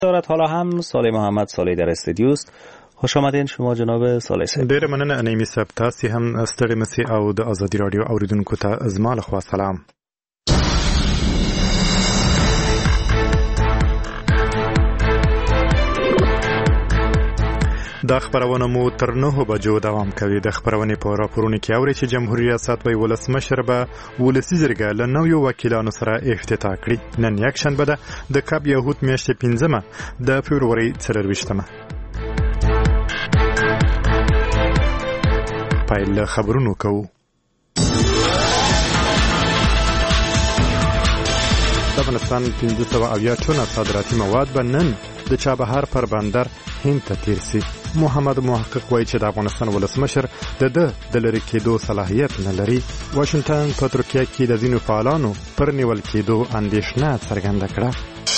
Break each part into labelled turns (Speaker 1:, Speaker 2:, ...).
Speaker 1: دارد. حالا هم صالح محمد صالح در استودیو است. خوش آمدین شما جناب صالح صاحب.
Speaker 2: ډیره مننه انیمي صاحب، تاسو هم ستړي مسي او د ازادي رادیو اوریدونکو ته زما له خوا سلام. د خبرونه مو تر 9 بجو دوام کوي. د خبرونه په راپورونو کې اوري چې جمهوریت ریاست وی ولسمشر به ولسی جرګه له نویو وکیلانو سره افتتاح کړي. نن یک شنبه ده د کاب یهود میاشتې 15 د فبرवरी 24مه. پایله خبرونو کوو. د افغانستان 500 ټنه صادراتي مواد به نن د چابهار پر بندر هند ته تیر سي. محمد محقق وایي چې د افغانستان ولسمشر د لری کېدو صلاحیت نه لري. واشنگټن په ترکیه کې د ځینو فعالانو پر نیول کېدو اندېښنه څرګنده کړه.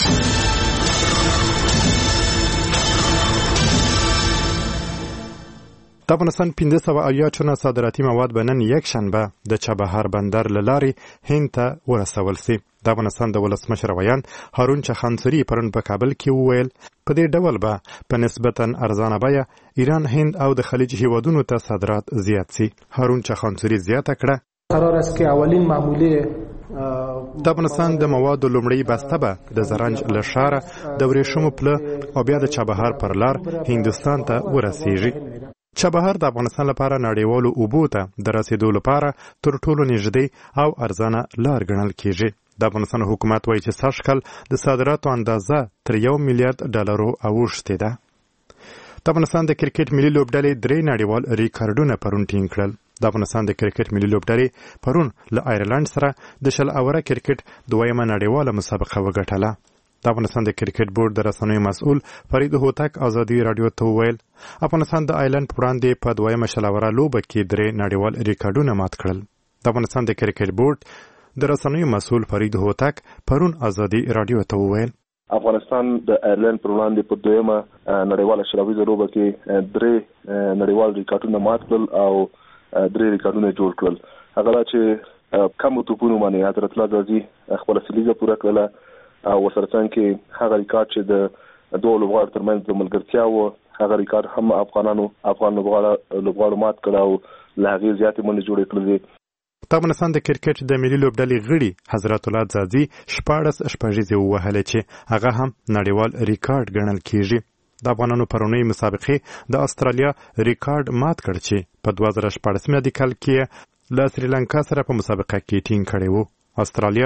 Speaker 2: د افغانستان 500 ټنه صادراتي مواد به نن یک شنبه د چابهار بندر له لارې هند ته ورسول سي. د افغانستان د ولسمشر ویان هارون چخانسوري پرون په کابل کې وویل په دې ډول به په نسبتاً ارزانه بیه ایران، هند او د خلیج هیوادونو ته صادرات زیات سي. هارون چخانسوري زیاته کړه
Speaker 3: قرار است که اولین معمولی
Speaker 2: د افغانستان د موادو لومړی بسته به د زرنج له ښاره د ورېښمو پله او بیا د چابهار پر لار هندوستان ته ورسیږي. چابهار د افغانستان لپاره نړیوالو اوبو ته د رسیدو لپاره تر ټولو نږدې او ارزانه لار ګڼل کیږي. د افغانستان حکومت وایي چې سږکال د صادراتو اندازه تر $1 میلیارډ اوښتې ده. د افغانستان د کرکټ ملي لوبډلې 3 نړیوال ریکارډونه پرون ټینګ کړل. د افغانستان د کرکټ ملي لوبډلې پرون له آیرلند سره د 20 اوره کرکټ 2مه نړیواله مسابقه وګټله. د افغانستان د کرکټ بورډ د رسنیو مسؤل فرید هوتک ازادي رادیو ته وویل افغانستان د آیرلند پر وړاندې په 2مه 20 اوره لوبه کې 3 نړیوال ریکارډونه مات کړل. د افغانستان د کرکټ بورډ د رسنیو مسؤل فرید هوتک پرون ازادي رادیو ته وویل
Speaker 4: افغانستان د آیرلند پر وړاندې په 2مه نړیواله شلویزه لوبه کې 3 نړیوال ریکارډونه مات کړل او 3 ریکارډونه جوړ کړل. هغه چې کم توپونو باندې حضرت الله غازی خپل سلیزه پوره کړله او ورسره څنګه هغه ریکارډ چې د دوه لوبغاړو ترمنځ د ملګرتیا و هغه ریکارډ هم افغان لوبغاړو مات کړ او له هغې زیاتې منډې جوړې کړې.
Speaker 2: د افغانستان د کرکټ د ملي لوبډلې غړي حضرت الله ځاځي 14 شپږیزې ووهلې چې هغه هم نړیوال ریکارډ ګڼل کیږي. د افغانانو پرونی مسابقې د استرالیا ریکارډ مات کړ چې په 2014 کال کې له سریلانکا سره په مسابقه کې ټینګ کړی وو. استرالیا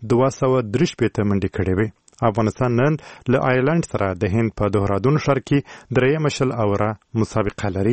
Speaker 2: 263 منډې کړې وې. افغانستان نن له آیرلند سره د هند په دهرادون ښار کې 3 اوره مسابقه لري.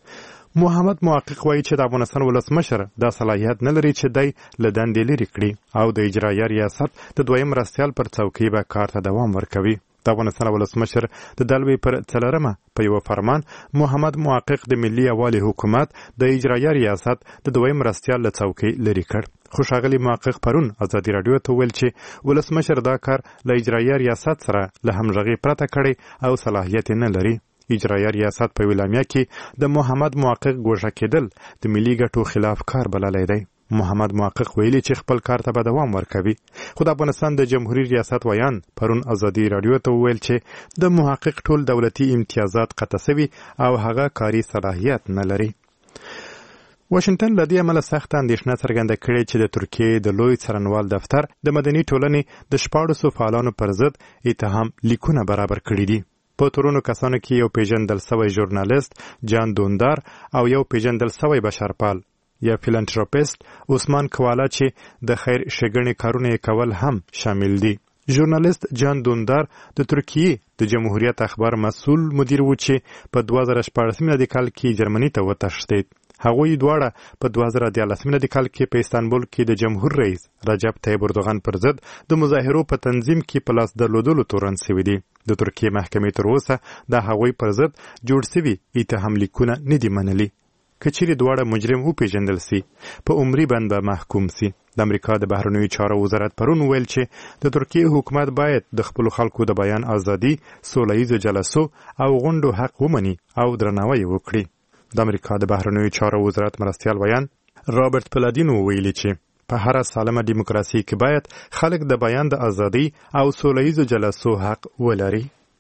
Speaker 2: محمد محقق وایي چې د افغانستان ولسمشر دا صلاحیت نه لري چې دی له دندې لرې کړي او د اجرایه ریاست د 2م مرستیال پر څوکۍ به کار ته دوام ورکوي. د افغانستان ولسمشر د دلوي پر 4مه په یو فرمان محمد محقق د ملي یوالي حکومت د اجرایه ریاست د 2م مرستیال له څوکۍ لرې کړ. خوشاغلی محقق پرون ازادي رادیو ته ویل چې ولسمشر دا کار له اجرایه ریاست سره له همغږي پرته کړي او صلاحیت نه لري. اجرایه ریاست په ویلامیا کې د محمد محقق ګوښه کېدل د ملي ګټو خلاف کار بللی دی. محمد محقق ویلي چې خپل کار ته به دوام ورکوي. خو د افغانستان د جمهوریت ریاست ویان پرون ازادي رادیو ته ویل چې د محقق ټول دولتي امتیازات قطع شوي او هغه کاري صلاحیت نه لري. واشنگټن له دې امله سخت اندېښنه څرګنده کړې چې د ترکیې د لوی څارنوال دفتر د مدني ټولنې د 14 فعالانو پر ضد اتهام لیکونه برابر کړي دي. په تورونو کسانو کې یو پیژندل شوی ژورنالیست جان دوندار او یو پیژندل شوی بشرپال یا فیلانتروپیست عثمان کوالا چې د خیر ښېګڼې کارونه کول هم شامل دي. ژورنالیست جان دوندار د ترکیې د جمهوریت اخبار مسؤل مدیر و چې په 2014 کال کې جرمني ته وتښتېد. هغوی دواړه په 2013 کال کې په استانبول کې د جمهور رئیس رجب طیب اردوغان پر ضد د مظاهرو په تنظیم کې په لاس درلودلو تورن شوي دي. د ترکیې محکمې تر اوسه د هغوی پر ضد جوړ شوي اتهام لیکونه نه دي منلي. که چیرې دواړه مجرم وپېژندل سي په عمري بند به محکوم سي. د امریکا د بهرنیو چارو وزارت پرون ویل چې د ترکیې حکومت باید د خپلو خلکو د بیان ازادي، سوله ییزو جلسو او غونډو حق ومني او درناوی وکړي. د امریکا د بهرنیو چارو وزارت مرستیال ویان رابرټ پلادین ویلي چې په هر سالمه دیموکراسي کې باید خلک د بیان د ازادي او سوله ییزو جلسو حق ولري.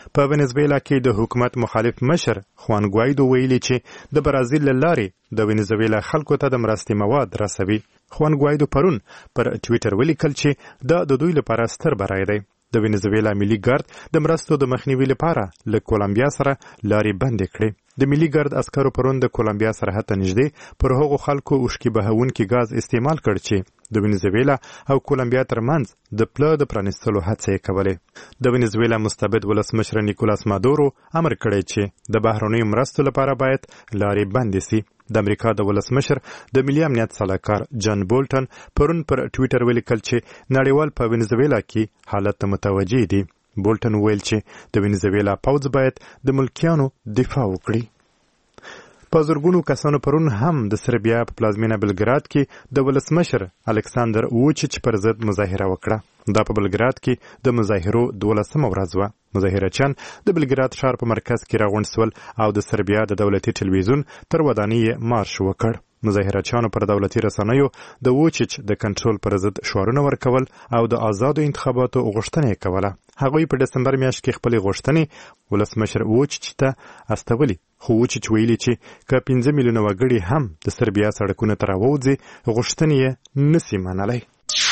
Speaker 2: په ونزویلا کې د حکومت مخالف مشر خوان ګوایدو ویلي چې د برازیل له لارې د ونزویلا خلکو ته د مرستې مواد رسوي. خوان ګوایدو پرون پر ټویټر ولیکل چې دا د دوی لپاره ستر بری دی. د ونزویلا ملي ګارد د مرستو د مخنیوي لپاره له کولمبیا سره لارې بندې کړې. د ملي ګارد عسکرو پرون د کولمبیا سرحد ته نږدې پر هغو خلکو اوښکې بهونکي ګاز استعمال کړ چې د ونزویلا او کولمبیا ترمنځ د پله د پرانیستلو هڅې یې کولې. د ونزویلا مستبد ولسمشر نیکولاس مادورو امر کړی چې د بهرنیو مرستو لپاره باید لارې بندې سي. د امریکا د ولسمشر د ملي امنیت سلاکار جان بولټن پرون پر ټویټر ولیکل چې نړیوال په ونزویلا کې حالت متوجه دي. بولټن ویل چې د ونزویلا پوځ باید د ملکیانو دفاع وکړي. په زرګونو کسانو پرون هم د سربیا په پلازمینه بلګراد کې د ولسمشر الکساندر ووچیچ پر ضد مظاهره وکړه. دا په بلګراد کې د مظاهرو 12مه ورځ وه. مظاهرچیان د بلګراد ښار په مرکز کې راغونډ سول او د سربیا د دولتي ټلویزیون تر ودانۍ مارش وکړ. مظاهرچیانو پر دولتي رسنیو د ووچیچ د کنټرول پر ضد شعارونه ورکول او د آزادو انتخاباتو غوښتنه کوله. هغوی په دسمبر میاشت کې خپل غوښتنې ولسمشر ووچیچ ته استولي. خو ووچیچ ویلي چې که 5 میلیونه وګړي هم د سربیا سړکونو ته راووځي غوښتنې یې نسي منلی.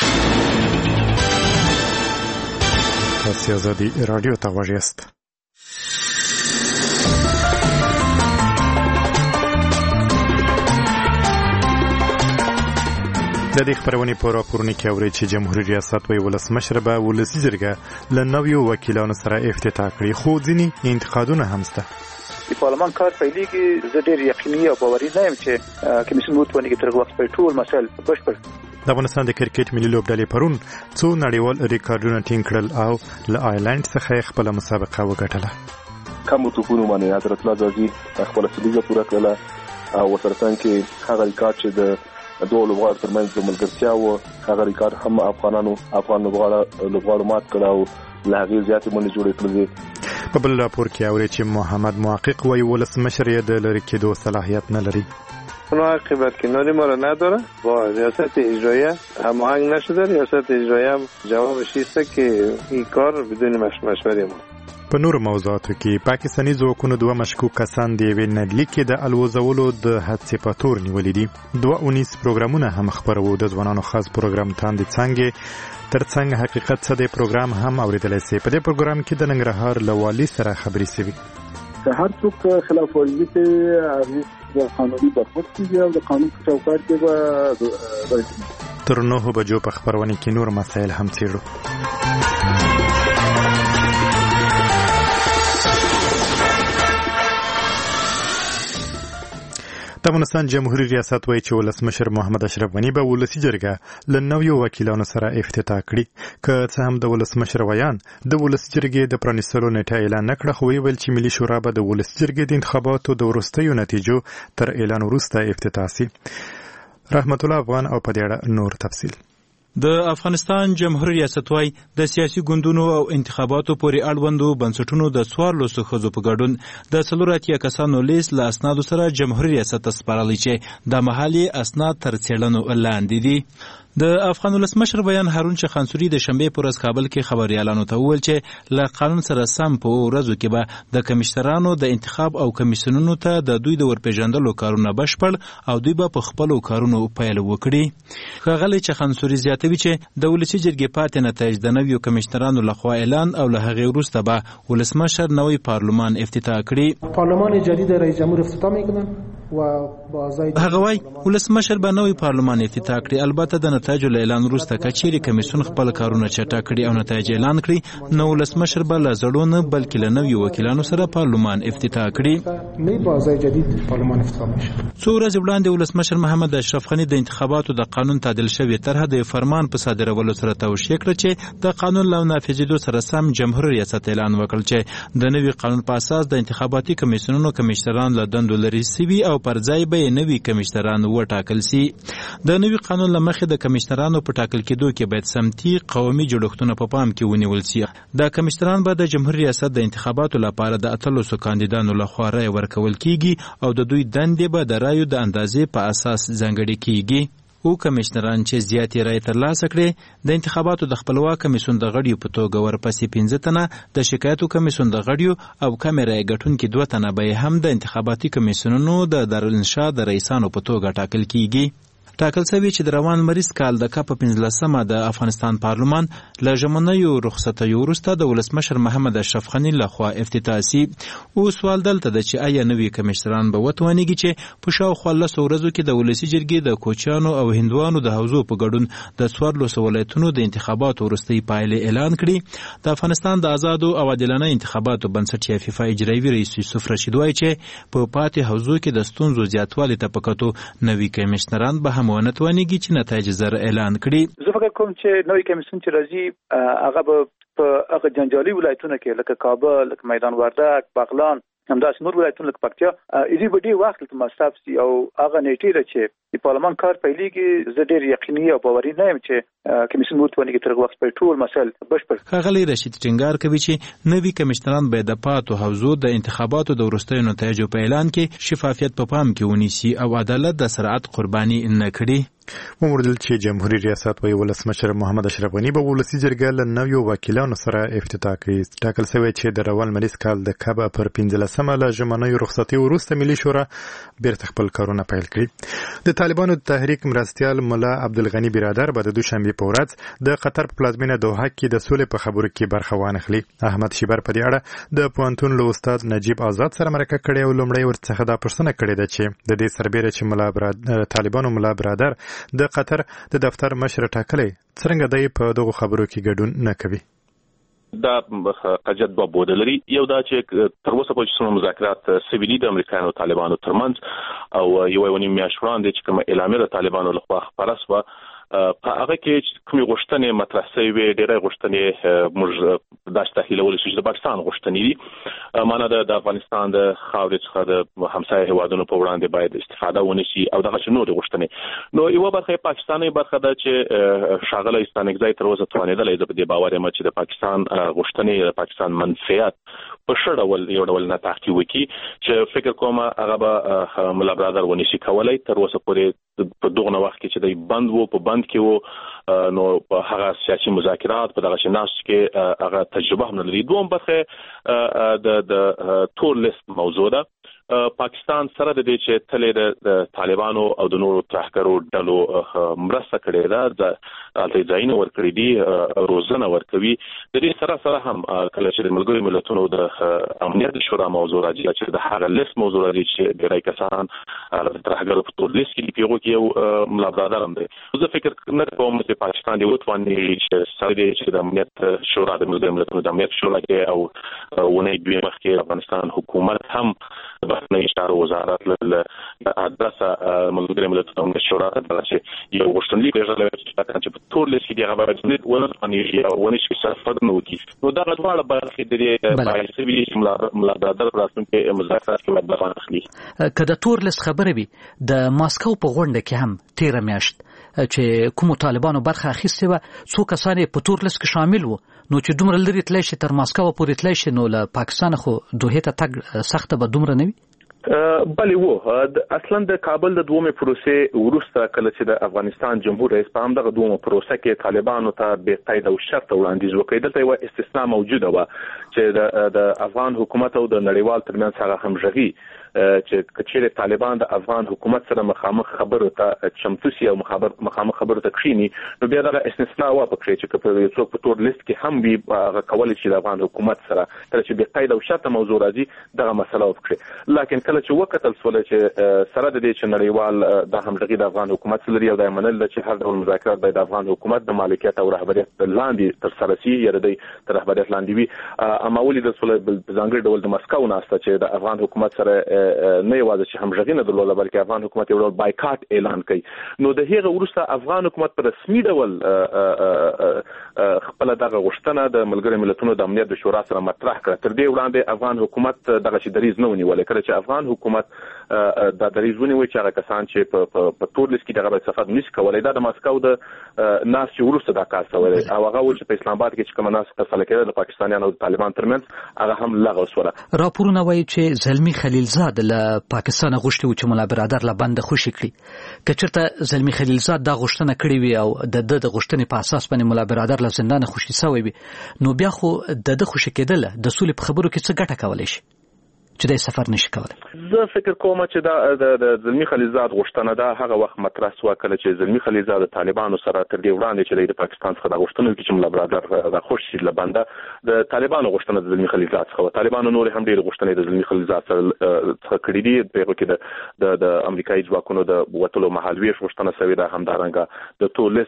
Speaker 2: تاسو آزادي رادیو ته غوږ یاست. د دې خبرونې په راپورونو کې اورئ چې جمهوریت ریاست وايي ولسمشر به ولسي جرګه له نویو وکیلانو سره افتتاح کړي، خو ځینې انتقادونه هم شته.
Speaker 5: د پارلمان کار پیلېږي، زه ډېر یقیني او باوري نه یم چې کمیسیون وتواني تر وخت پورې ټول مسایل بشپړ.
Speaker 2: د افغانستان د کرکټ ملي لوبډلې پرون څو نړیوال ریکارډونه ټینګ کړل او له آیرلند څخه خپله مسابقه وګټله.
Speaker 4: کمو توپونو باندې حضرت الله زازي خپله سلیزه پوره کړله او ورسره څنګ کې هغه ریکارډ چې د دوه لوبغاړو ترمنځ د ملګرتیا و، هغه ریکارډ هم افغان لوبغاړو مات کړ او له هغې زیاتې منډې جوړې کړې.
Speaker 2: په بل راپور کې اورئ چې محمد محقق وايي ولسمشر یې د لرې کېدو صلاحیت نه لري.
Speaker 6: اون عاقبت کناری ما را نداره، با ریاست اجراییه هماهنگ نشده. ریاست اجراییه هم جوابش ایسته که این کار بدون مشوره ما.
Speaker 2: په نور موضوعاتو کې پاکستاني ځواکونو 2 مشکوک کسان د یوې نډلې کې د الوزولو د حادثې په تور نیولي دي. 2 پروګرامونه هم خپرو. د ځوانانو خاص پروګرام تاندې څانګې ترڅنګ حقیقت څه دی پروګرام هم اورېدلی سي. په دې پروګرام کې د ننګرهار له والي سره خبرې سوي.
Speaker 3: که هر څوک خلاف ورزي کوي د قانوني برخورد کیږي او د قانون په چوکاټ کې به راځي.
Speaker 2: تر 9 بجو په خبرونه کې نور مسایل هم څېړو. د افغانستان جمهوریت ریاست وايي چې ولسمشر محمد اشرف غني به ولسي جرګه له نویو وکیلانو سره افتتاح کړي. که څه هم د ولسمشر ویان د ولسي جرګې د پرانیستلو نیټه اعلان نه کړه، خو ویل چې ملي شورا به د ولسي جرګې د انتخاباتو د وروستیو نتیجو تر اعلان وروسته افتتاح سي. رحمت الله افغان او په دې اړه نور تفصیل.
Speaker 7: د افغانستان جمهوریت ریاست وايي د سیاسي ګوندونو او انتخاباتو پورې اړوندو بنسټونو د 14 ښځو په ګډون د 4 کسانو لیست له اسنادو سره جمهوریت ریاست ته سپارلی چې د محلي اسناد تر څېړنو لاندې دي. د افغان ولسمشر بیان هارون شخانسوري د شنبې په ورځ کابل کې خبريالانو ته وویل چې له قانون سره سم په ورځو کې به د کمیشنرانو د انتخاب او کمیسیونونو ته د دوی د ورپېژندلو کارونه بشپړ او دوی به په خپلو کارونو پیل وکړي. ښاغلی شخانسوري زیاتوي چې د ولسي جرګې پاتې نتایج د نویو کمیشنرانو لخوا اعلان او له هغې وروسته به ولسمشر نوی پارلمان افتتاح کړي.
Speaker 3: پارلمان جدید رئیس جمهور افتتاح میکنن و
Speaker 7: هغه وايي ولسمشر به نوی پارلمان افتتاح کړي. البته د نتایجو له اعلان وروسته که چیرې کمیسیون خپل کارونه چټک کړي او نتایج اعلان کړي، نو ولسمشر به له زړو نه بلکې له نویو وکیلانو سره پارلمان افتتاح کړي.
Speaker 3: نوی بازار جدید پارلمان افتتاح میشه.
Speaker 7: څو ورځې وړاندې ولسمشر محمد اشرف غني د انتخاباتو د قانون تعدیل شوې طرحه د فرمان په صادرولو سره توشیح کړه چې د قانون له نافذېدو سره سم جمهوریت ریاست اعلان وکړ چې د نوي قانون په اساس د انتخاباتي کمیسیونونو کمیشنران له دندو لرې سوي او پر ځای به نوي کمیشنران وټاکل سي. د نوي قانون له مخې د کمیشنرانو په ټاکل کېدو کې باید سمتي قومي جوړښتونه په پام کې ونیول سي. د کمیشنران به د جمهوریت ریاست د انتخاباتو لپاره د 18 کاندیدانو لخوا رای ورکول کیږي او د دوی دندې به د رایو د اندازې په اساس ځانګړې کیږي. او کمشنران چې زیاتې رایې ترلاسه کړې د انتخاباتو د خپلواک کمیسیون د غړیو په توګه ورپسې 15 تنه، د شکایتو کمیسیون د غړیو او کمې رایې ګټونکي 2 تنه به هم د انتخاباتي کمیسیونونو د دارالانشا د رئیسانو په توګه ټاکل کیږي. ټاکل شوی چې د روان مریض کال د کاپ 15مه د افغانستان پارلمان له ژمنیو رخصتیو وروسته د ولسمشر محمد اشرف غني لخوا افتتاح شي. او سوال دلته ده چې آیا نوي کمشنران به وتوانیږي چې په شاوخوا 10 ورځو کې د ولسي جرګې د کوچیانو او هندوانو د حوزو په ګډون د 14 ولایتونو د انتخاباتو وروستۍ پایلې اعلان کړي. د افغانستان د آزادو او عادلانه انتخاباتو بنسټ یا فیفا اجرایوي رئیس یوسف رشید وایي چې په پاتې حوزو کې د ستونزو زیاتوالي ته په کتو نوي کمشنران به هم ونتوانیږي چې نتایج زر اعلان کړي.
Speaker 5: زه فکر کوم چې نوې کمیسیون چې راځي هغه به په هغه جنجالي ولایتونو کې لکه کابل، لکه میدان وردګ، بغلان، همداسې نور ولایتونه لکه پکتیا ایزي به ډېر وخت ته مصرف شي او هغه نیټې چې د پارلمان کار پیلېږي زه ډېر یقیني او باوري نه یم چې کمیسیون وتوانیږي تر وخت پورې ټول مسایل بشپړ.
Speaker 7: ښاغلی رشید ټینګار کوي چې نوي کمشنران باید د پاتو حوزو د انتخاباتو د وروستیو نتایجو په اعلان کې شفافیت په پام کې ونیسي او عدالت د سرعت قرباني نه کړي.
Speaker 2: وموردل چې جمهوریت ریاست وی ولسمشر محمد اشرف غني به ولسی جرګه له نویو وکیلانو سره افتتاح کړي. ټاکل شوی چې د روان مریض کال د کاپ پر 15مه له ژمنیو رخصتیو وروسته ملي شورا بیرته خپل کارونه پیل کړي. د طالبانو د تحریک مرستیال ملا عبدالغني برادر به د دوشنبه په ورځ د قطر په پلازمینه دوحه کې د سولې په خبرو کې برخه وانخلي. احمد شیبر په دې اړه د پوهنتون له استاد نجیب آزاد سره مرکه کړې او لومړی ورڅخه دا پوښتنه کړې ده چې د دې سربېره چې طالبانو ملا برادر د قطر د دفتر مشر ټاکلی څنګه دی په دغه خبرو کې ګډون نه کوي.
Speaker 8: دا قجد با بوده لري. یو دا چې تر اوسه پورې څومره مذاکرات سویلي د امریکایانو او طالبانو ترمنځ او یو ونیم میاشت وړاندې چې کوم اعلامیه د طالبانو لخوا خپره شوه په هغه کې کومې غوښتنې مطرح شوې ډېرې غوښتنې موږ داسې تحلیلولی شو چې د پاکستان غوښتنې دي. معنا د افغانستان د خاورې څخه د همسایه هیوادونو په وړاندې باید استفاده ونشي او دغه نورې غوښتنې. نو یوه برخه یې پاکستاني برخه ده چې ښاغلی ستانکزی تر اوسه توانېدلی زه په دې باور یم چې د پاکستان غوښتنې د پاکستان منفعت په ښه ډول یو ډول نه تحقیق وکړي چې فکر کوم هغه به ملا برادر ونشي کولی. تر اوسه پورې په دغه وخت کې چې دی بند وو په بند کې وو نو هغه سیاسي مذاکرات په دغه شناس کې هغه تجربه هم لري. دوم برخه د تور لیست موضوع ده. پاکستان سره د دې چې تلې د طالبانو او د نورو ترهګرو ډلو مرسته کړې ده، د ځایونه ورکړي دي، روزنه ورکوي. د دې سره سره هم کله چې د ملګرو ملتونو د امنیت شورا موضوع راځي چې د هغه لیست موضوع راځي چې ډېری کسان د ترهګرو په تور لیست کې دي، په هغو کې یو ملا برادر هم دی. زه فکر نه کوم چې پاکستان دې وتواني چې سره دې چې د امنیت شورا د ملګرو ملتونو د امنیت شورا کې او ونې دوی مخکې افغانستان حکومت هم بهرنی اشاره وزارت له ادرسه ملګرو ملتونو د شورا ته چې یو غوښتنلیک راغلی چې په تور لیست کې هغه باید ولري او ونې چې صرف نه وکړي. نو دا غواړه برخې د دې باید چې ملا برادر راتلونکي مذاکرات کې باید برخه واخلي.
Speaker 9: که د تور لیست خبره وي د ماسکو په غونډه کې هم 13 میاشت چې کوم طالبانو برخه اخیستې وه څو کسان په تور لیست کې شامل وو، نو چې دومره لري تللی شي تر ماسکو پورې تللی شي نو له پاکستان خو دوحې ته تګ سخته به دومره نه وي.
Speaker 8: بلی وو اصلا د کابل د دومې پروسې وروسته کله چې د افغانستان جمهور رئیس په همدغه دومه پروسه کې طالبانو ته بې قید او شرط وړاندیز وکړ. دلته یوه استثنا موجوده وه چې د افغان حکومت او د نړیوال ترمنځ هغه همغږي چې کچېرې طالبان د افغان حکومت سره مخامخ خبرو ته چمتو سي او مخامخ خبرو ته کښیني نو بیا دغه استثنا وه پکې چې که څوک په تور لیست کې هم وي هغه کولی شي د افغان حکومت سره کله چې بې قید او شرطه موضوع راځي دغه مسله وکړي. لیکن کله چې وکتل سوله چې سره د دې چې نړیوال د همغږي د افغان حکومت سره لري او دا منل چې هر ډول مذاکرات باید د افغان حکومت د مالکیت او رهبریت لاندې ترسره شي یا د رهبریت لاندې وي. اما ولې د سوله په ځانګړي ډول د مسکو ناسته چې د افغان حکومت سره نه یوازې چې همغږي نه درلوده بلکې افغان حکومت یو ډول بایکاټ اعلان کړي. نو د هغه وروسته افغان حکومت په رسمي ډول خپل دغه غوښتنه د ملګرو ملتونو د امنیت د شورا سره مطرح کړه. تر دې وړاندې افغان حکومت دغه شی دریځ نه ونیول. کله چې افغان افغان حکومت د دریزونه وی چې هغه کسان چې په تور لیست کې دغه سفر نشي کولای دا د ماسکو د ناس چې ورسته دا کار شوی او هغه و چې په اسلام آباد کې چې کوم ناس ترسره کېده د پاکستانیانو او طالبان ترمنځ هغه هم لغوه شوه.
Speaker 9: راپورونه وایي چې زلمی خلیلزاد له پاکستان غوښتي و چې ملا برادر له بند خوشي کړي. که چېرته زلمی خلیلزاد دا غوښتنه کړې وي او د غوښتنې په اساس باندې ملا برادر له زندان خوشي شوی وي نو بیا خو د خوشي کېدل د سولې په خبرو کې څه ګټه کولی شي چې د سفر نشي کولای.
Speaker 8: زه فکر کوم چې دا د زلمی خلیلزاد غوښتنه ده هغه وخت مطرح شو کله چې زلمی خلیلزاد د طالبانو سره تر دې وړاندې چې د پاکستان څخه د غوښتنه کې چې ملا برادر د خوشي لبنده د طالبانو غوښتنه د زلمی خلیلزاد څخه طالبانو نور هم ډېر غوښتنې د زلمی خلیلزاد څخه کړې دي په کې د امریکایي ځواکونو د وټلو محلوي غوښتنه سوي ده همدارنګه د ټول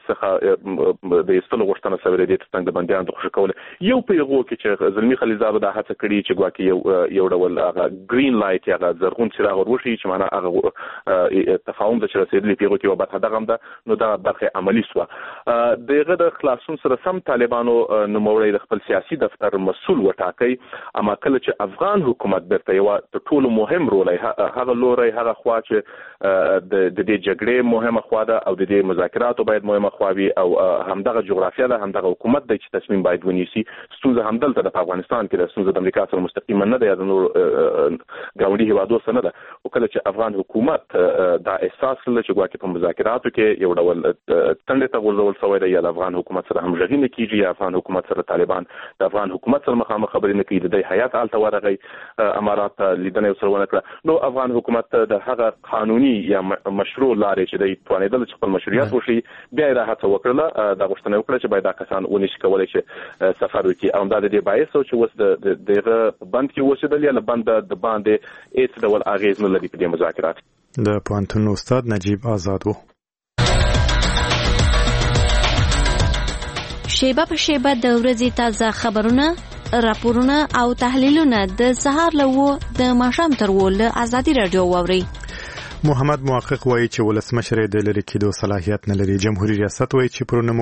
Speaker 8: څخه د استلو غوښتنه سوي ده د څنګه بنديان د خوشي کول یو پیغو کې چې زلمی خلیلزاد د هڅه کړې چې ګواکې یو ډول گرین لایټ یا زرغون څراغ ورشي چې معنا هغه تفاهم د رسیدلې پیغو کې وبته دغه نو دا برخه عملی سو دغه د خلاصون سره سم طالبانو نوموړی د خپل سیاسي دفتر مسؤل وټاکي اما کله چې افغان حکومت برته یو ټول مهم رول هغه لوري هغه خوا چې د دې جګړې مهمه خوا ده او د دې مذاکراتو باید مهمه خوا وي او همدغه جغرافیا ده همدغه حکومت د تصمیم باید ونیسي ستونزه همدلته د افغانستان کې د ستونزه د امریکا سره مستقیما نه ده نور ګاونډي هیوادو سره ده او کله چې افغان حکومت دا احساس لري چې ګواکې په مذاکراتو کې یو ډول تندې ته ورول شوی دی یا د افغان حکومت سره همغږي نه کیږي یا افغان حکومت سره طالبان د افغان حکومت سره مخامخ خبرې نه کوي د هیات آلته ورغی امارات لیدنه سره ونه کړه نو افغان حکومت د هغه قانوني یا مشروع لارې چې د توانیدل چې خپل مشروعیت وشي بیا یې هڅه وکړه د غوښتنه وکړه چې باید دا کسان ونشي کولای چې سفر وکړي او دا د دې باعث چې وس دغه بند کې وسیدل یا بند د باندې هیڅ ډول اغیز نه لري په دې مذاکرات.
Speaker 2: د پوهنتون استاد نجیب آزاد و.
Speaker 10: شیبه په شیبه د ورځې تازه خبرونه راپورونه او تحلیلونه د سهار له د ماښام تر له ازادي رادیو واوري.
Speaker 2: محمد محقق وایي چې ولسمشر د لری کېدو صلاحیت نه لري. جمهوریت ریاست وایي چې پر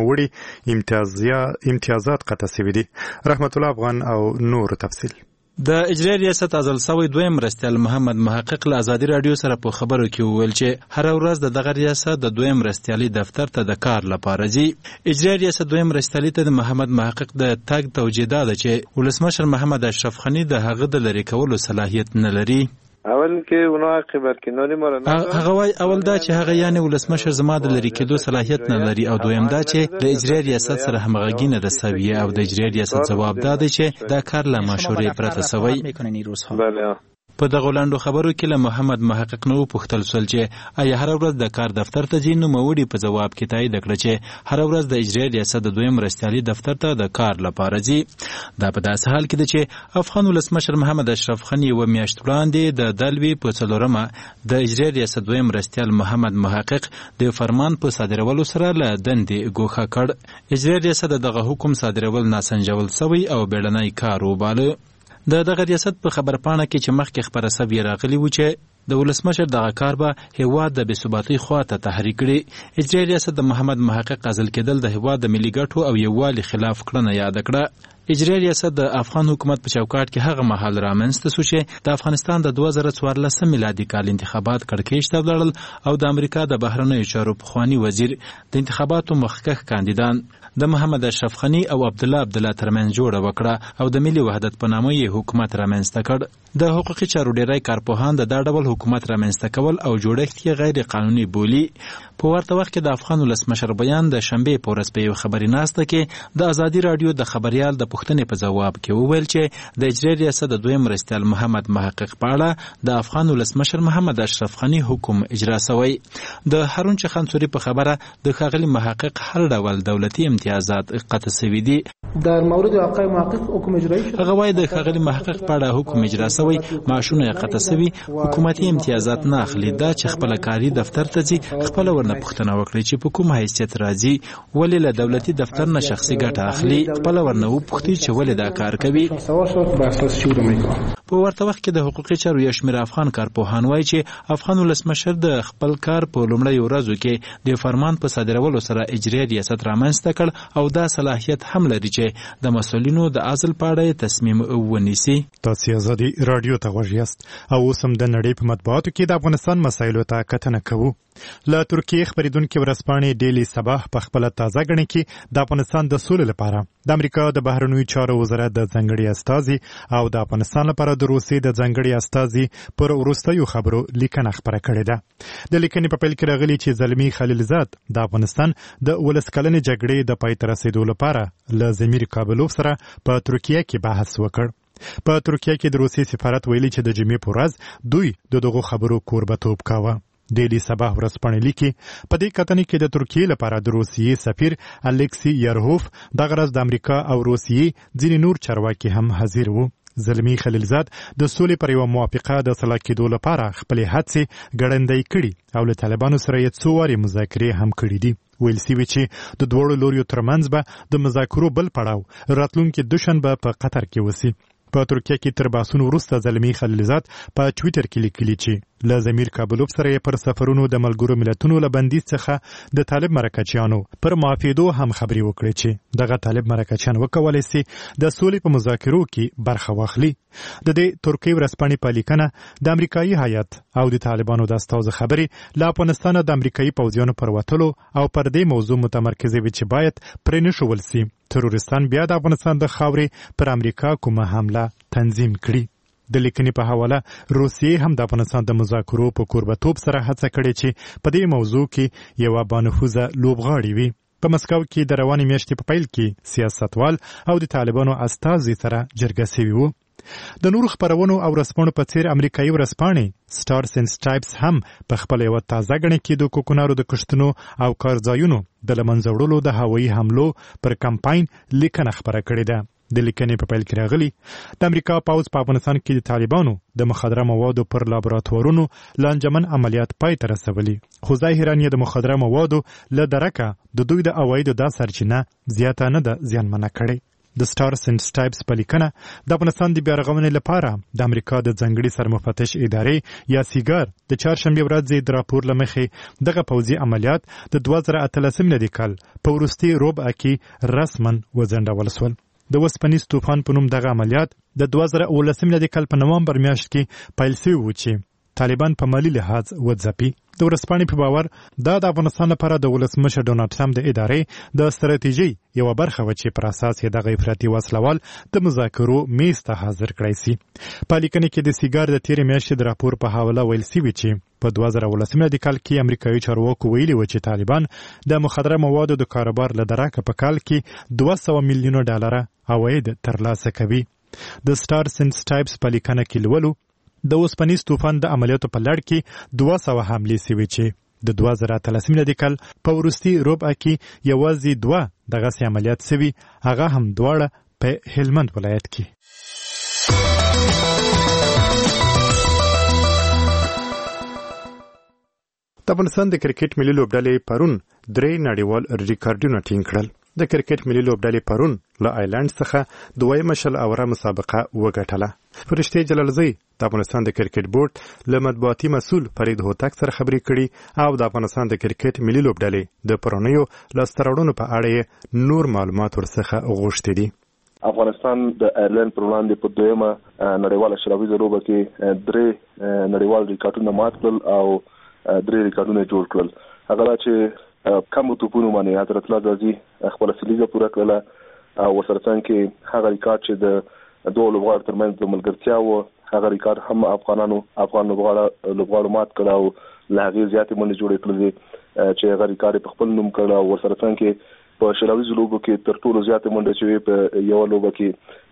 Speaker 2: نوموړي امتیازات قطع شوي دي. رحمت الله افغان او نور تفصیل.
Speaker 7: د اجرایي ریاست ازل سوی دویم مرستیال محمد محقق له ازادي رادیو سره په خبرو کې وویل چې هر ورځ دغه ریاست د دویم مرستیالي دفتر ته د کار لپاره ځي. اجرایي ریاست دویم مرستیالي ته د محمد محقق د تګ توجیه ده چې ولسمشر محمد اشرف غنی د هغه د لری کولو صلاحیت نه لري.
Speaker 6: اول کې اونو عقیبت کې نوري مرنه
Speaker 7: هغه وای اول دا چې هغه یعنی ولسمشر زما د لری کېدو صلاحیت نه لري او دویم دا چې د اجرایي ریاست سره همغږي نه رسوي او د اجرایي ریاست جواب دا دی چې دا کار له مشورې پرته سوی.
Speaker 6: بله
Speaker 7: په دغه لاندو خبرو کې له محمد محقق نو پوښتل شول چې آیا هر ورځ د کار دفتر ته ځي نو موړي په جواب کې تایید کړ چې هر ورځ د اجرایي ریاست د دویم مرستیالي دفتر ته د کار لپاره ځي. دا په داسې حال کې ده چې افغان ولسمشر محمد اشرف غنی و میاشت وړاندې د دلوي په څلورمه د اجرایي ریاست دویم مرستیال محمد محقق د فرمان په صادرولو سره له دندې ګوښه کړ. اجرایي ریاست دغه حکم صادرول ناسنجول شوی او بیړنی کار وباله. د دغه ریاست په خبرپاڼه کې چې مخکې خبره سوي راغلی و چې د ولسمشر دغه کار به هیواد د بېثباتۍ خواته تحریک کړي. اجرایي ریاست د محمد محقق عزل کېدل د هیواد د ملي ګټو او یووالي خلاف کړنه یاد کړه. اجرایي ریاست د افغان حکومت په چوکاټ کې هغه مهال رامنځته شو چې د افغانستان د 2014 میلادي کال انتخابات کړکېچ ته ولاړل او د امریکا د بهرنیو چارو پخوانی وزیر د انتخاباتو مخکښ کاندیدان د محمد اشرف غنی او عبدالله ترمنځ جوړه وکړه او د ملي وحدت په نامه یې حکومت رامنځته کړ. د حقوقي چارو ډیری کارپوهان د دا ډول حکومت رامنځته کول او جوړښت یې غیر قانوني بولي. په ورته وخت کې د افغان ولسمشر بیان د شنبې په ورځ په یو خبري ناسته کې د ازادي رادیو د خبريال د پوښتنې په ځواب کې وویل چې د اجرایي ریاست د دویم مرستیال محمد محقق په اړه د افغان ولسمشر محمد اشرف غنی حکم اجرا شوی. د هارون چخانسوري په خبره د ښاغلي محقق هر ډول دولتي امتیازات قطع شوي دي.
Speaker 11: در مورد آقای محقق حکم اجرایی شد.
Speaker 7: هغه وایي د ښاغلي محقق په اړه حکم اجرا شوی، معاشونه یې قطع شوي، حکومتي امتیازات نه اخلي. دا چې خپل کاري دفتر ته ځي خپل ورنه پوښتنه وکړي چې په کوم حیثیت راځي، ولې له دولتي دفتر نه شخصي ګټه اخلي، خپل ورنه وپوښتي وپوښتي چې ولې دا کار کوي. په ورته وخت کې د حقوقي چارو یو شمېر افغان کارپوهان وایي چې افغان ولسمشر د خپل کار په لومړۍ ورځو کې د فرمان په صادرولو سره اجرایي ریاست رامنځته کړ او دا صلاحیت هم لري چې د مسؤلینو د عزل په اړه تصمیم ونیسي.
Speaker 2: تاسو ازادي رادیو ته غوږ یاست او اوس هم د نړۍ په مطبوعاتو کې د افغانستان مسایلو ته کتنه کوو. له ترکیې خبرېدونکې ورځپاڼې ډیلی صباح په خپله تازه ګڼي کې د افغانستان د سولې لپاره د امریکا د بهرنیو چارو وزارت د ځانګړي استازي او د افغانستان لپاره د روسیې د ځانګړي استازي پر وروستیو خبرو لیکنه خپره کړې ده. د لیکنې په پیل کې راغلي چې زلمي خلیلزاد د افغانستان د 11 کلنې جګړې د پای ته رسېدو لپاره له زمیر کابلوف سره په ترکیه کې بحث وکړ. په ترکیه کې د روسیې سفارت ویلي چې د جمعې په ورځ دوی دغو خبرو کوربه‌توب کاوه. ډیلی صباح ورځپاڼې لیکي په دې کتنې کې د ترکیې لپاره د روسیې سفیر الکسی یرهوف دغه ورځ د امریکا او روسیې ځینې نور چارواکي هم حاضر وو. زلمی خلیلزاد د سولې پر یوه موافقه د سلا کېدو لپاره خپلې هڅې ګړندۍ کړي او له طالبانو سره یې څو وارې مذاکرې هم کړي دي. ویل سوي چې د دواړو لوریو ترمنځ به د مذاکرو بل پړاو راتلونکي دوشنبه په قطر کې وسي. په ترکیه کې تر بحثونو وروسته زلمی خلیلزاد په ټویټر کې لیکلي چې له زمیر کابلوف سره پر سفرونو د ملګرو ملتونو له بندیز څخه د طالب مرکچیانو پر معافیدو هم خبري وکړي چې دغه طالب مرکچیان وکولای شي د سولې په مذاکرو کې برخه واخلي. د دې ترکیې ورځپاڼې په لیکنه د امریکایي هیات او د طالبانو د استازو خبرې له افغانستان د امریکایي پوځیانو پر وتلو او پر دې موضوع متمرکزې وي چې باید پرې نشول شي ترورستان بیا د افغانستان د خاورې پر امریکا کومه حمله تنظیم کړي. د لیکنې په حواله روسیې هم د افغانستان د مذاکرو په کوربه‌توب سره هڅه کړې چې په دې موضوع کې یوه بانفوذه لوبغاړې وي. په مسکو کې د روانې میاشتې په پیل کې سیاستوال او د طالبانو استازي سره جرګه شوي وو. د نورو خپرونو او ورځپاڼو په څیر امریکایي ورځپاڼې سټارز اینډ سټرایپس هم په خپله یوه تازه ګڼه کې د کوکنارو د کښتونو او کارځایونو د له منځه وړلو د هوایي حملو پر کمپاین لیکنه خپره کړې ده. د لیکنې په پیل کې راغلي د امریکا پوځ په افغانستان کې د طالبانو د مخدره موادو پر لابراتوارونو لانجمن عملیات پای ته رسولي، خو ظاهرا یې د مخدره موادو له درکه د دوی د عوایدو دا سرچینه زیاته نه ده زیانمنه کړې. د سټارز اینډ سټرایپس په لیکنه د افغانستان د بیارغونې لپاره د امریکا د ځانګړي سرمفتش ادارې یا سیګار د چهارشنبې ورځې د راپور له مخې دغه پوځي عملیات د 2013 میلادي کال په وروستي ربع کې رسما وځنډول شول. د وسپنیز طوفان په نوم دغه عملیات د 2019 میلادي کال په نومبر میاشت کې پیل شوي وو چې طالبان په مالي لحاظ وځپي. د ورځپاڼې په باور دا د افغانستان لپاره د ولسمشر ډونالډ ټرمپ د ادارې د ستراتیژۍ یوه برخه وه چې پر اساس یې دغه افراطي وسلوال د مذاکرو میز ته حاضر کړی سي. په لیکنې کې د سیګار د تېرې میاشتې د راپور په حواله ویل سوي چې په 2019 میلادي کال کې امریکایي چارواکو ویلي و چې طالبان د مخدره موادو د کاروبار له درکه په کال کې $200 میلیونه عواید ترلاسه کوي. د سټارز اینډ سټرایپس په لیکنه کې لولو د اوسپنیز طوفان د عملیاتو په لړ کې 200 حملې شوې چې د 2013 میلادي کال په وروستي ربع کې یوازې 2 دغسې عملیات شوي، هغه هم دواړه په هلمند ولایت کې. د افغانستان د کرکټ ملي لوبډلې پرون 3 نړیوال ریکارډونه ټینګ کړل. د کرکټ ملي لوبډلې پرون له آیلند څخه 2 شل اوره مسابقه وګټله. فرشته جلالزی د افغانستان د کرکټ بورډ له مطبوعاتي مسؤل فرید هوتک سره خبرې کړي او د افغانستان د کرکټ ملي لوبډلې د پرونیو لاسته راوړنو په اړه نور معلومات ورڅخه غوښتي دي.
Speaker 4: افغانستان د آیرلند پر وړاندې په دویمه نړیواله شرابیزه لوبه کې 3 نړیوال ریکارډونه مات کړل او 3 ریکارډونه جوړ کړل. هغه چې کم توپونو باندې حضرت الله غازی خپل سلیزه پوره کړله او ورسره څنګه هغه ریکارډ چې د دوه لوبغاړو ترمنځ د ملګرتیا و هغه ریکارډ هم افغان لوبغاړو مات کړ او له هغې زیاتې منډې جوړې کړلې چې هغه ریکارډ په خپل نوم کړ او ورسره څنګه په شراویزو لوبو کې تر ټولو زیاتې منډې چې په یو لوبه کې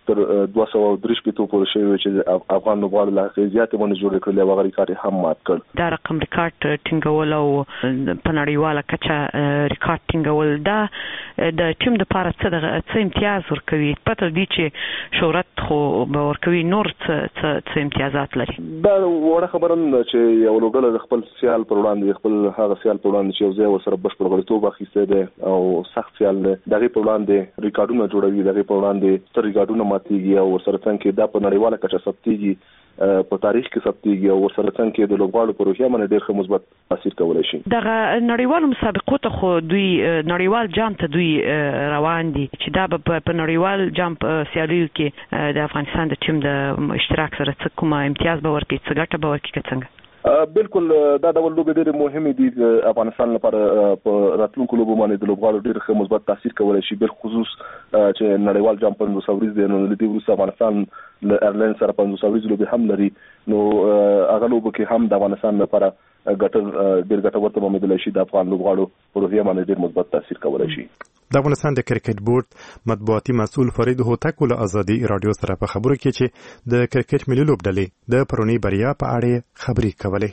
Speaker 4: تر 230 پورې شوی چې افغان لوبغاړو لا زیاتې باندې جوړ کړل او هغه ریکارډ هم مات کړ.
Speaker 12: دا رقم ریکارډ ټینګول او په نړیواله کچه ریکارډ ټینګول دا د ټیم د لپاره څه امتیاز ورکوي؟ پته دی چې شهرت خو به ورکوي، نور څه امتیازات لري؟
Speaker 4: دا وړه خبره نه چې یو لوبډله خپل سیال پر وړاندې خپل هغه سیال پر وړاندې چې یو ځای ورسره بشپړ غړیتوب اخیستی دی او سخت سیال دی، دغه پر وړاندې ریکارډونه جوړوي، دغه پر وړاندې ستر ریکارډونه ماتېږي او ورسره څنګه دا په نړیواله کچه ثبتېږي، په تاریخ کې ثبتېږي او ورسره څنګه د لوبغاړو په روحیه باندې ډېر ښه مثبت تاثیر کولی شي. دغه
Speaker 12: نړیوالو مسابقو ته خو دوی نړیوال جام ته دوی روان دي چې دا په نړیوال جام سیالیو کې د افغانستان د ټیم د اشتراک سره څه کومه امتیاز به ورکړي، څه ګټه به ورکړي که څنګه؟
Speaker 4: بالکل دا ډول لوبې ډېرې مهمې دي افغانستان لپاره. په راتلونکو لوبو باندې د لوبغاړو ډېر ښه مثبت تاثیر کولی شي، بالخصوص چې نړیوال جام 500 ورځې دی نو له دې وروسته افغانستان له ایرلند سره 500 ورځې لوبې هم لري، نو هغه لوبو کې هم د افغانستان لپاره ډېر ګټور تمامېدلی شي، د افغان لوبغاړو په روحیه باندې ډېر مثبت تاثیر کولی شي.
Speaker 2: د افغانستان د کرکټ بورډ مطبوعاتي مسؤل فرید هوتک له ازادي رادیو سره په خبرو کې چې د کرکټ ملي لوبډلې د پرونی بریا په اړه خبرې کولې.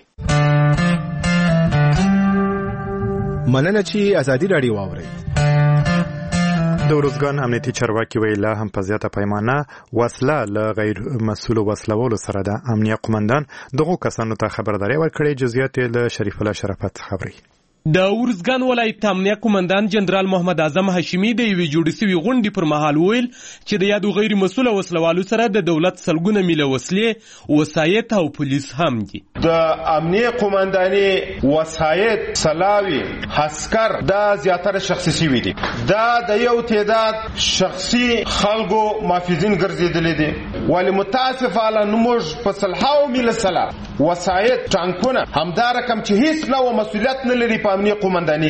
Speaker 13: مننه چې ازادي رادیو واوري.
Speaker 2: د ورځګان امنیتي چارواکي ویلا هم په زیاته پیمانه وسله له غیر مسؤل وسلوالو سره د امنیه قومندان دغه کسانو ته خبرداري ورکړې. جزئیات له شریف الله شرافت خبري.
Speaker 14: د ورځګان ولایت امنیه قومندان جنرال محمد اعظم هاشمي د یوې جوړې شوې غونډې پر مهال ویل چې د یادو غیر مسؤل وسلوالو سره د دولت سلګونه میله وسلې، وسایط او پولیس هم دي.
Speaker 15: د امنیه قومنداني وسایط، سلاوي، عسكر دا زیاتره شخصي شوي دي. دا د یو تعداد شخصي خلکو محافظین ګرځېدلي دي، ولی متاسفانه نموږ په سلهاو میله سلا وسایط، ټانکونه همدا رقم چې هیڅ نوع مسؤلیت نه لري په امنیه قومنداني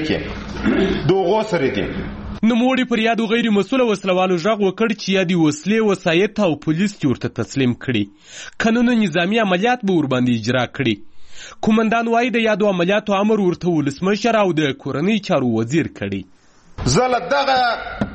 Speaker 15: کې دوغو سره دي.
Speaker 14: نوموړي پر یادو غیر مسؤل وسلوالو غږ وکړ چې یادي وسلې، وسایط او پولیس ورته تسلیم کړي، قانوني نظامی عملیات به ورباندې اجرا کړي. قومندان وايي د یادو عملیاتو امر ورته ولسمشر او د کورنۍ چارو وزیر کړي.
Speaker 15: زه دغه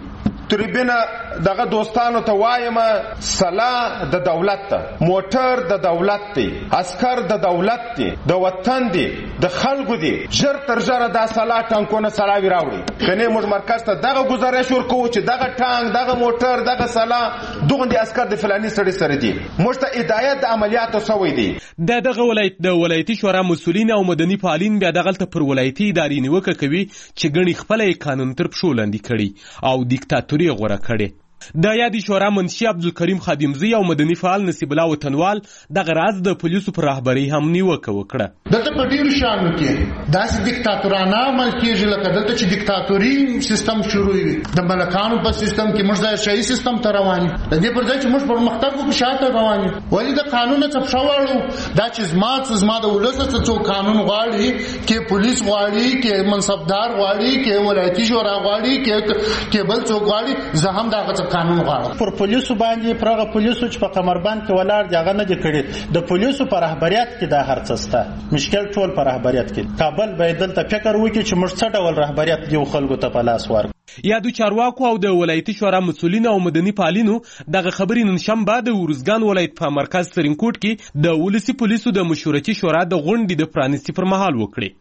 Speaker 15: تریبینه دغه دوستانو ته وایم سلا د دولت ته، موټر د دولت دی، عسكر د دولت دی، د وطن دی، د خلکو دی. ژر تر ژره دا سلا ټانکونه سلاوي راوړي، کنه موږ مرکز ته دغه گزارش ورکو چې دغه ټانک، دغه موټر، دغه سلا دغه د عسكر د فلاني سړي سره دی. موږ ته هدایت د عملیاتو سوی دی.
Speaker 14: دغه ولایت د ولایتي شورا مسؤلین او مدني فعالین بیا دغه پر ولایتي ادارې نیوکه کوي چې ګڼي خپل قانون تر پښو لاندې کړي او دیکتاتوري غوړه کړي. د یادی شورا منشي عبدالکریم خادمزی او مدني فعال نصیب الله وطنوال دغه راز د پولیسو پر رهبرۍ هم نیوکه وکړه.
Speaker 16: دلته په ډیرو شانو کې داسې دیکتاتورانه عمل کېږي لکه دلته چې دیکتاتوري سیستم شروع وي، د ملکانو په سیستم کې موږ د شاهي سیستم ته روان یو، د دې پر ځای چې موږ پرمختګ وکړو شاته روان یو. ولې د قانون څخه پښه واړو؟ دا چې زما د ولس څخه قانون غواړي، کې پولیس غواړي، کې منصبدار غواړي، کې ولایتي شورا غواړي، کې بل څوک غواړي، زه هم دغه قانون غواړم.
Speaker 17: پر پولیسو باندې پرغه پولیسو چې په قمربند کې ولاړ دي هغه نه دي کړي. د پولیسو پر رهبریت کې دا هر څه سته، مشکل ټول پر رهبریت کې. کابل باید دلته فکر وکړي چې موږ څه ډول رهبریت دی خلکو ته په لاس ورکړو.
Speaker 14: یادو چارواکو او د ولایتي شورا مسؤلین او مدني فعالینو دغه خبرې نن شنبه د ورځګان ولایت په مرکز سرینکوټ کې د ولسی پولیسو د مشورتي شورا د غونډې د پرانیستي پر مهال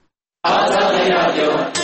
Speaker 14: وکړي.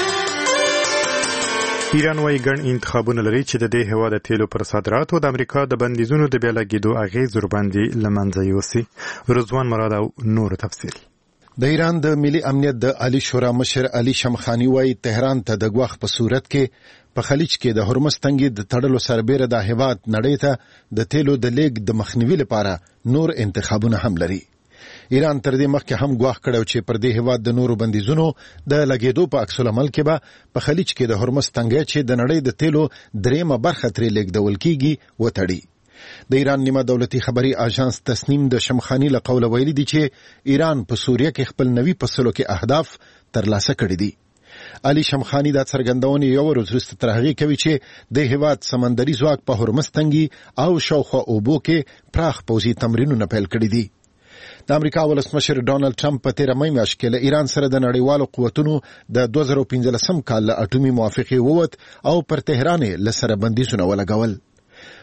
Speaker 2: ایران وايي ګڼ انتخابونه لري چې د دې هېواد د تیلو پر صادراتو د امریکا د بندیزونو د بیا لګېدو اغېز ورباندې له منځه یوسي. رضوان مراد او نور تفصیل.
Speaker 13: د ایران د ملي امنیت د عالی شورا مشر علي شمخاني وايي تهران ته د غوښ په صورت کې په خلیج کې د هرمز تنګي د تړلو سربېره د هېواد نړۍ ته د تیلو د لیږد د مخنیوي لپاره نور انتخابونه هم لري. ایران تر دې مخکې هم ګواښ کړو چې پر دې هېواد د نورو بندیزونو د لګېدو په عکس العمل کې به په خلیج کې د هرمز تنګی چې د نړۍ د تیلو درېیمه برخه ترې لیږدول کیږي وتړي. د ایران نیمه دولتي خبري اژانس تسنیم د شمخاني له قوله ویلي دي چې ایران په سوریه کې خپل نوي فصلو کې اهداف ترلاسه کړي دي. علي شمخاني دا څرګندونه یو ورځ وروسته تر هغې کوي چې د هېواد سمندري ځواک په هرمز تنګي او شاوخوا اوبو کې پراخ پوځي تمرینونه پیل کړي دي. د امریکا ولسمشر ډونالد ټرمپ په تیره مۍ میاشت کې له ایران سره د نړیوالو قوتونو د 2015 کال له اټومي موافقې ووت او پر تهران له سره بندیزونه ولګول.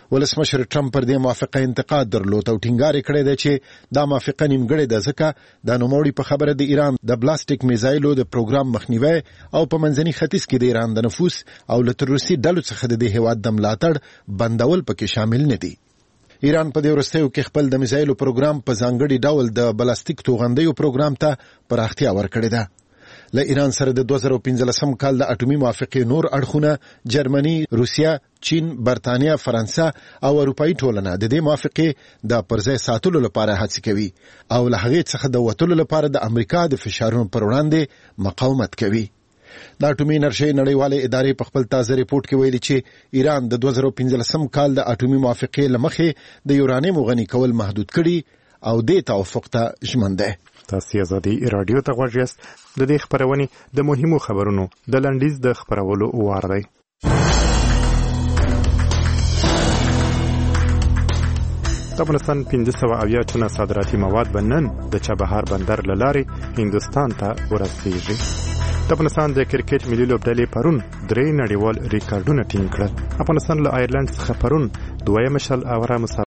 Speaker 13: ولسمشر ټرمپ پر دې موافقه انتقاد درلود او ټینګار کړی دی چې دا موافقه نیمګړې ده ځکه د نوموړي په خبره د ایران د بلاستیک میزایلو د پروګرام مخنیوي او په منځني ختیځ کې د ایران د نفوذ او له تروریستي ډلو څخه د هیواد د ملاتړ بندول پکې شامل نه دي. ایران په دې وروستیو کې خپل د میزایلو پروګرام په ځانګړي ډول د بلاستیک توغندیو پروګرام ته پراختیا ورکړې ده. له ایران سره د 2015 کال د اټومي موافقې نور اړخونه جرمني، روسیا، چین، برتانیا، فرانسه او اروپאי ټولنه د دې موافقې د پرځای ساتلو لپاره هڅه کوي او له هغې څخه د وټلو لپاره د امریکا د فشارونو پر وړاندې مقاومت کوي. د اټومي انرژي نړیوالې ادارې په خپل تازه ریپورت کې ویلي چې ایران د 2015 کال د اټومي موافقې لمخې د یورانیم غني کول محدود کړي او د توافق ته ژمن ده.
Speaker 2: تاسو ازادي رادیو ته غوږ یاست. د دې خبرونې د مهمو خبرونو د لنډیز د خبرولو وار دی. د افغانستان 500 ټنه صادراتي مواد بنن د چابهار بندر لارې هندستان ته ورسیږي. د افغانستان د کرکټ ملي لوبډلې پرون 3 نړیوال ریکارډونه ټینګ کړل. افغانستان له آیرلند څخه پرون 2 مشل اوره